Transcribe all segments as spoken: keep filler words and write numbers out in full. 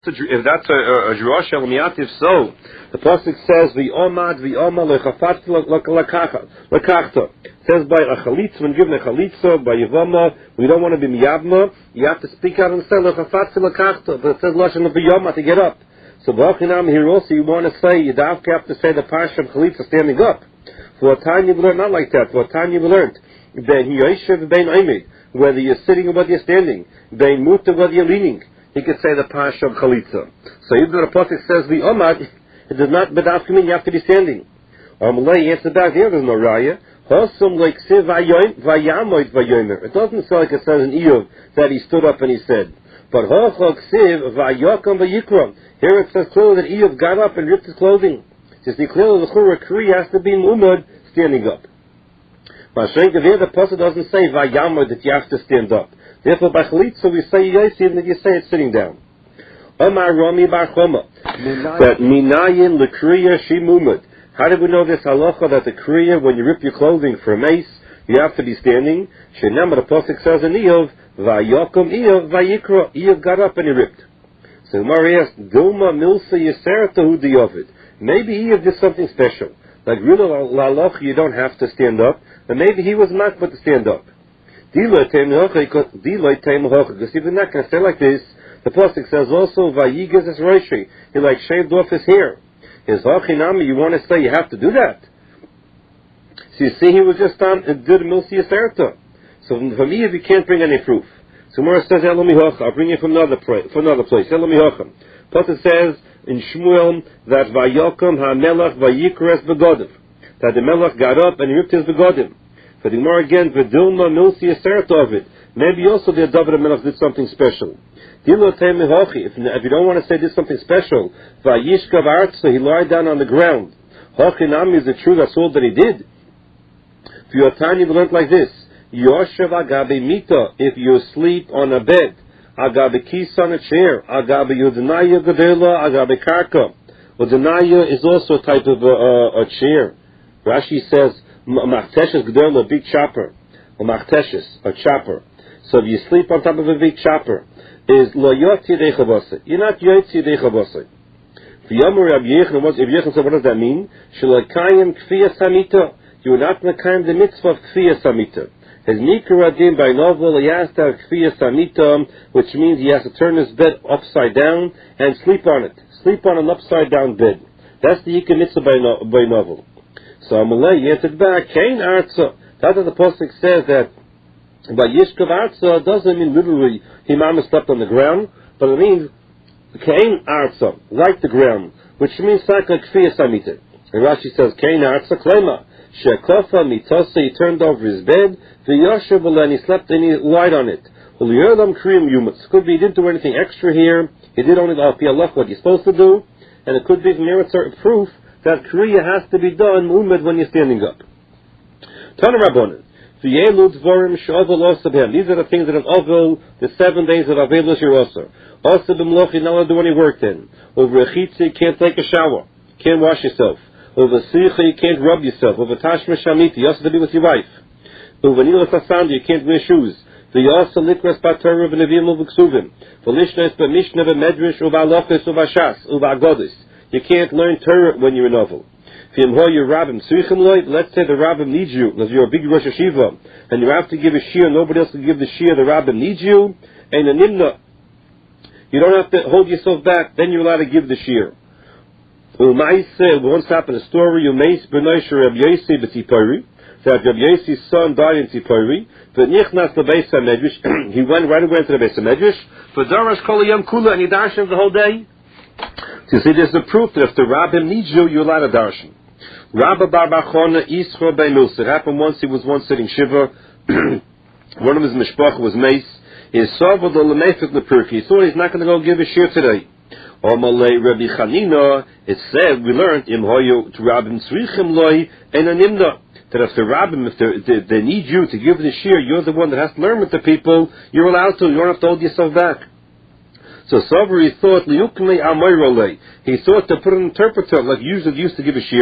If that's a, a, a Jerosh Elmiativ, so the pasuk says v'omad v'oma lechafatz lekachta. Says by a chalitza, when given a chalitza by Yavama, we don't want to be miyavma. You have to speak out and say lechafatz lekachta. But it says lashon v'yoma to get up. So b'achinam here also you want to say you have to say the parsha of chalitza standing up. For a time you've learned not like that. For a time you've learned ben yoshev ben omed, whether you're sitting or whether you're standing, ben muta whether you're leaning. He could say the parsha of chalitza. So even though the pasuk says the omad, it does not bedaf mean you have to be standing. Amalei answer back there. There's no raya. Hosum like siv vayamoid vayomer. It doesn't say like it says in Iyov that he stood up and he said. But hochok siv vayakam vayikram. Here it says clearly that Iyov got up and ripped his clothing. Just be clearly the chura kri has to be umad standing up. But there the pasuk doesn't say vayamoid that you have to stand up. Therefore, by chalitza we say yes, even if you say it sitting down. Omar Rami Bar Choma. That minayin lekriya shimumad. How do we know this halacha that the kriya, when you rip your clothing for a mace, you have to be standing? Shenam, the pasuk says in Iyov, vayokum Iyov vayikra. Iyov got up and he ripped. So Umar asked, Dilma milsa yisaratahu diyovid. Maybe Iyov did something special. Like really halacha, you don't have to stand up, and maybe he was not but to stand up. Because even that can say like this, the pasuk says also vayigas es roishi. He like shaved off his hair. His hachinami, you want to say you have to do that? So you see, he was just on and did milsi aserta. So for me, if you can't bring any proof, so Mora says Elomi Hocha. I'll bring you from another place. From another place, Elomi Hocha. Pasuk says in Shmuel that vayokom hamelach vayikres begodim, that the melech got up and he ripped his begodim. For the more again, Vidilma milsi aserta of it. Maybe also the David Melech did something special. If you don't want to say did something special, Vayishkav Artsa, he lied down on the ground. Hachinami, is it true that's all that he did? For your time you learned like this. Yoshev agabe mita, if you sleep on a bed. Agabe kis on a chair. Agabe yudanaya gadela, agabe karka. Udanaya is also a type of a, a, a chair. Rashi says, Machteshes gadela, a big chopper. Or machteshes, a chopper. So if you sleep on top of a big chopper, is lo yotzi dechavose. You're not yotzi dechavose. For Yomer Rabbi Yechon, what does that mean? Shalakayim kfiyas hamita. You are not mekayim the mitzvah of kfiyas hamita. His nikuradim by novel, he has to have kfiyas hamita, which means he has to turn his bed upside down and sleep on it. Sleep on an upside down bed. That's the yikah mitzvah by, no, by novel. So Amalei answered back, Kain arza. That's what the pasuk says that by Yishkav Arza doesn't mean literally he mama slept on the ground, but it means Kain Arza, like the ground, which means like Kfiyas Amita. And Rashi says Kain Arza Klema Shekofa Mitose, he turned over his bed, the Yoshev and he slept and he lied on it. Could be he didn't do anything extra here. He did only al pi halach what he's supposed to do, and it could be from here a proof that Kriya has to be done mu'umad when you're standing up. Tana Rabbanan. These are the things that have Ovel, the seven days of Avelus here also. Also, b'mloch, you're not allowed to do any work then. Over Echitza, you can't take a shower. Can't wash yourself. Over Sicha, you can't rub yourself. Over Tashma Shamiti, you also have to be with your wife. Over Nila Sasanda, you can't wear shoes. The Yasa Likras Batorah v'Nevim uv'Ksuvim. V'Lishnes b'Mishnah v'Medrash uv'Alofis uv'Ashas uv'Agodis. You can't learn Torah when you're in Ovel. Let's say the rabbim needs you, because you're a big Rosh Hashiva, and you have to give a shir, nobody else can give the shir, the rabbim needs you, and a nimna, you don't have to hold yourself back, then you're allowed to give the shir. Once happened a story, that Rabbi Yosef's son died in Tzipori, he went right away into the Beis HaMedrash, for Darash Kol Yom Kula, and he darshan the whole day. So you see, there's the proof that if the rabbim needs you, you're allowed to darshan. Rabba Bar Bachona Isra Bei Milsa. It happened once, he was once sitting Shiva. One of his mishpach was mace. He saw the Lemefik Lepurki. He thought he's not going to go give a shir today. Omalei Rabbi Chanina, it said, we learned, Im Hoyo to Rabbim Tzrichim Loi and Animna. That if the rabbim, if they, they need you to give the shir, you're the one that has to learn with the people, you're allowed to, you don't have to hold yourself back. So Sabri thought, he thought to put an interpreter, like usually used to give a shir,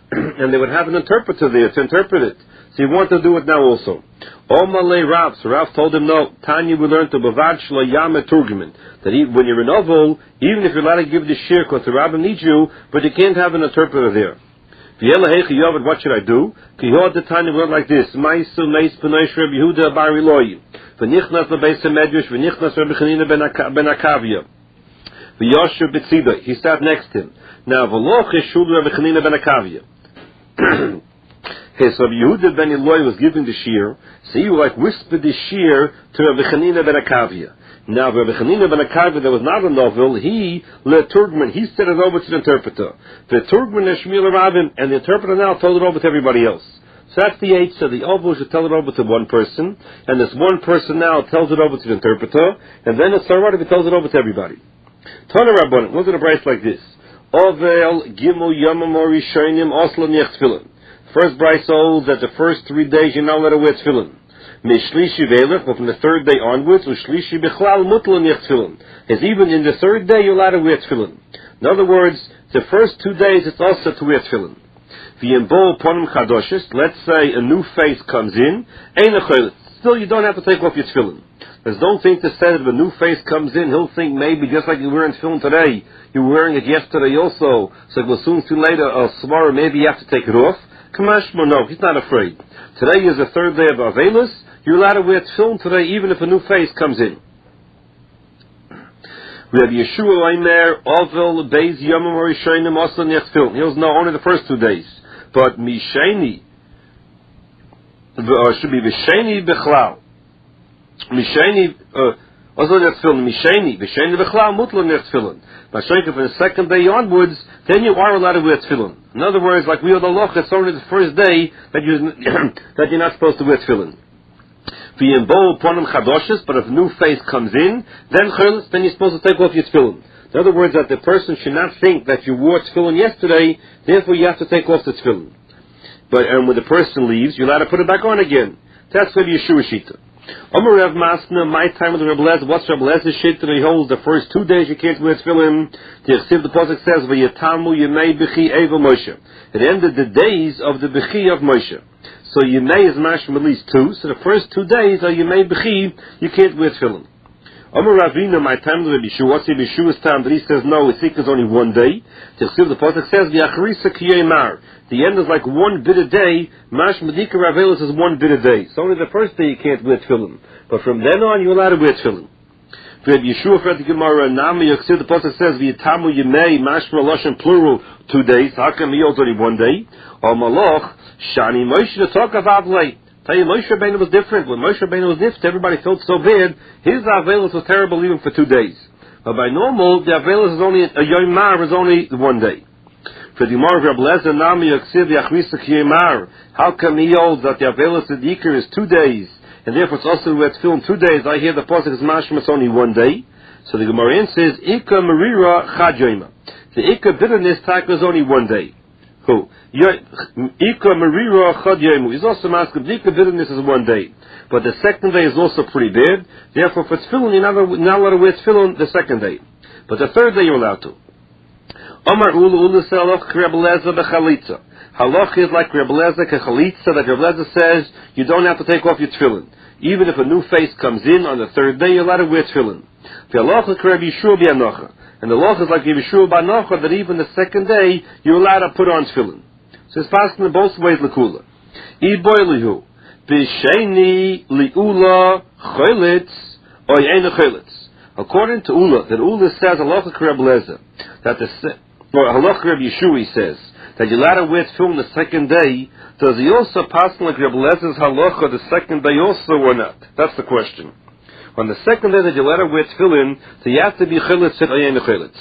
and they would have an interpreter there to interpret it. So he wanted to do it now also. All Malay Rav, so Rav told him, no, Tanya we learned to Bavad Shla Yama Turgeman, that he, when you're in Oval, even if you're allowed to give the shir, because the Rabbim needs you, but you can't have an interpreter there. What should I do? The Tanya we learned like this, Maisu Meis Penoish Reb Yehuda Bari Loyi, V'nichnas L'Beis HaMedrash, V'nichnas Reb Chanina Ben Akavia, V'yosher B'tzida, he sat next to him. Now, V'loch Yeshul Reb Chanina Ben Akavia. Okay, so Yehuda ben Eloi was giving the shir, so he like whispered the shir to Rabbi Chanina ben Akavia. Now, Rabbi Chanina ben Akavia, that was not a novel, he, le Turgman, he said it over to the interpreter. The Turgman is Shmuel Rabin, and the interpreter now told it over to everybody else. So that's the eight, so the Oval should tell it over to one person, and this one person now tells it over to the interpreter, and then the Sarvadavi tells it over to everybody. Tana Rabbanim, look at a price like this. Ovel, Gimel, Yamam, Rishonim, Oslo, Nech Tefillin. First Bryce holds that the first three days you're not allowed to wear tefillin. Mishlishi velech, but from the third day onwards, ushlishi bichlal mutl nech tefillin. As even in the third day you're allowed to wear tefillin. In other words, the first two days it's also to wear tefillin. V'yembol ponim chadoshes, let's say a new face comes in, ein acholit. Still you don't have to take off your tefillin. Because don't think to say that if a new face comes in, he'll think maybe just like you're wearing tefillin today, you were wearing it yesterday also, so it will soon see later, or tomorrow maybe you have to take it off. Kamashma, no, he's not afraid. Today is the third day of Avelis. You're allowed to wear tefillin today, even if a new face comes in. We have Yeshua Aimer, Ovel, Beis, Yomim, Rishonim, Oslan, Yech tefillin. He was no only the first two days. But Misheni, or should be Misheni Bechlal. Misheni, uh, Oslan, Yech tefillin. Misheni, Misheni Bechlal, Mutlan, Yech tefillin. But from the second day onwards, then you are allowed to wear tefillin. In other words, like we are the loch, it's only the first day that you that you're not supposed to wear tefillin. But if a new face comes in, then then you're supposed to take off your tefillin. In other words, that the person should not think that you wore tefillin yesterday, therefore you have to take off the tefillin. But and when the person leaves, you're allowed to put it back on again. That's where the Yeshua Shita. Omer Rav Masna, my time with the Rebbe Lezer, what's Rebbe Lezer's shit that he holds the first two days you can't wear tefillin? The Yechsiv, the Pasuk says, V'yatamu yemei b'chi eva Moshe. It ended the days of the b'chi of Moshe. So yemei is mashma at least two, so the first two days are yemei b'chi, you can't wear tefillin. Omer Ravina, my time with the Yeshua, what's the Yeshua's time that he says no, it's is only one day? The Yechsiv, the Pasuk says, V'yachrisa k'yemar. The end is like one bit a day. Mash Medika Ravelis is one bit a day. So only the first day you can't wear tefillin. But from then on, you're allowed to wear tefillin. We have Yeshua for the Gemara, Nami Yoksir, the Pasuk says, V'yitamu Yemei, Mashma Lashon, plural, two days. How come he holds only one day? Or Maloch, Shani Moshe, the talk of Avlay. Tell you, Moshe Rabbeinu was different. When Moshe Rabbeinu was nift, everybody felt so bad. His Avelis was terrible even for two days. But by normal, the Avelis is only, a Yom Mar is only one day. For the Gemara of Reb Lezer, Nami Yaksiv Yachrisa Kiyemar. How come he holds that the Avelis Adikar is two days, and therefore it's also with film two days? I hear the pasuk is mashma, it's only one day. So the Gemara says, Ika Marira Chadyoima. The Ika bitterness tak is only one day. Who? Ika Marira Chadyoimu. He's also asking, the Ika bitterness is one day. But the second day is also pretty bad. Therefore, for tefillin, you're not, not allowed to wear tefillin the second day. But the third day you're allowed to. Omar Ulu Ulu Salach Rebbe Lezer b'chalitza. Halach is like Rebbe Lezer k'chalitza, that Rebbe Lezer says you don't have to take off your tefillin. Even if a new face comes in on the third day, you're allowed to wear tefillin. The halach is Rebbe Yeshua b'anocha. And the halach is like Rebbe Yeshua b'anocha, that even the second day, you're allowed to put on tefillin. So it's passed in both ways l'kula. I boilihu. B'sheni li'ula choylitz or ye'ena choylitz. According to Ula, that Ula says, halacha Rebbe Lezer, that the or halacha Rebbe Yeshua says that you're allowed to wear tefillin the second day. Does he also pass like Rebbe Lezer's halacha the second day also or not? That's the question. On the second day that you're allowed to wear tefillin, so you have to be chilitz and ayin chilitz.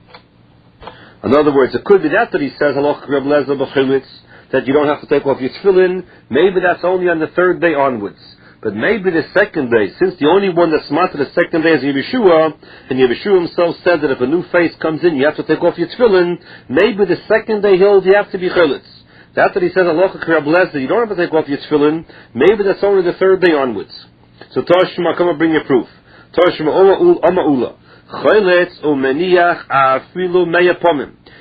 In other words, it could be that that he says halacha Rebbe Lezer b'chilitz, that you don't have to take off your tefillin. Maybe that's only on the third day onwards. But maybe the second day, since the only one that's smart the second day is Yeshua, and Yeshua himself said that if a new face comes in, you have to take off your tefillin, maybe the second day he'll you have to be chilitz. After he says, halacha Rebbe Lezer, you don't have to take off your tefillin, maybe that's only the third day onwards. So Toshma, come and bring your proof. Toshma, Oma Ula. Chilitz umeniach afilu meya pomim.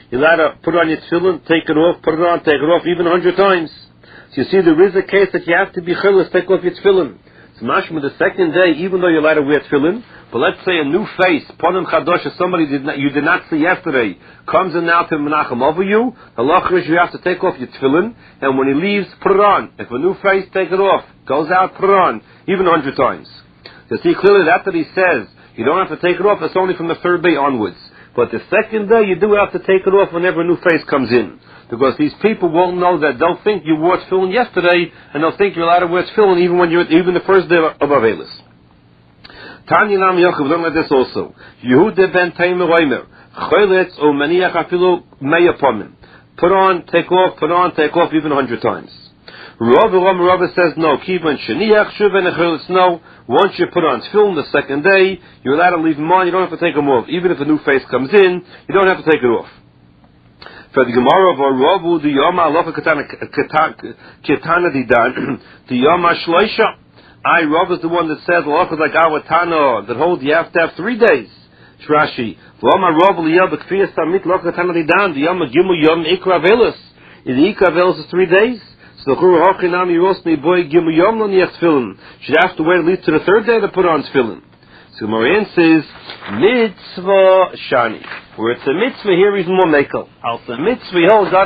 You're allowed to put on your tefillin, take it off, put it on, take it off, even a hundred times. So you see, there is a case that you have to be chilas, take off your tefillin. So mashma, the second day, even though you're allowed to wear tefillin, but let's say a new face, ponim chadosh, somebody did not, you did not see yesterday, comes in now to menachem over you, the halacha is you have to take off your tefillin, and when he leaves, put it on. If a new face, take it off. Goes out, put it on, even a hundred times. You see clearly that that he says, you don't have to take it off, it's only from the third day onwards. But the second day, you do have to take it off whenever a new face comes in. Because these people won't know that. They'll think you wore tefillin yesterday, and they'll think you're allowed to wear tefillin even when you're, even the first day of Avelis. Tanya Nam Yaakov, learn like this also. Yehuda ben Taimer Oimer, Choletz o Maniach afilu meya pomim. Put on, take off, put on, take off, even a hundred times. Rav Ram Rav says no. Kivan sheniach shuven echolitz no. Once you put on tefillin the second day, you're allowed to leave them on. You don't have to take them off. Even if a new face comes in, you don't have to take it off. For the Gemara of Ravu, the Yoma Alofa Ketana Didan, the Yoma Shloisha. I, Rav, is the one that says Alofa like Awatano, that holds you have to have three days. Shrashi. V'Oma Rav Liyel B'Kfiyas Tamit Alofa Ketana Didan, the Yoma Gimu Yom Ikra Velis. The Ikra Velis is three days. So the Churu Hochinami Rosni Boy Gimu Yom Lo Niach Tefillin. Should have to wait at least to the third day to put on tefillin. So Marian says, Mitzvah Shani. Where it's a mitzvah, here is more mekel. Al the mitzvah, he holds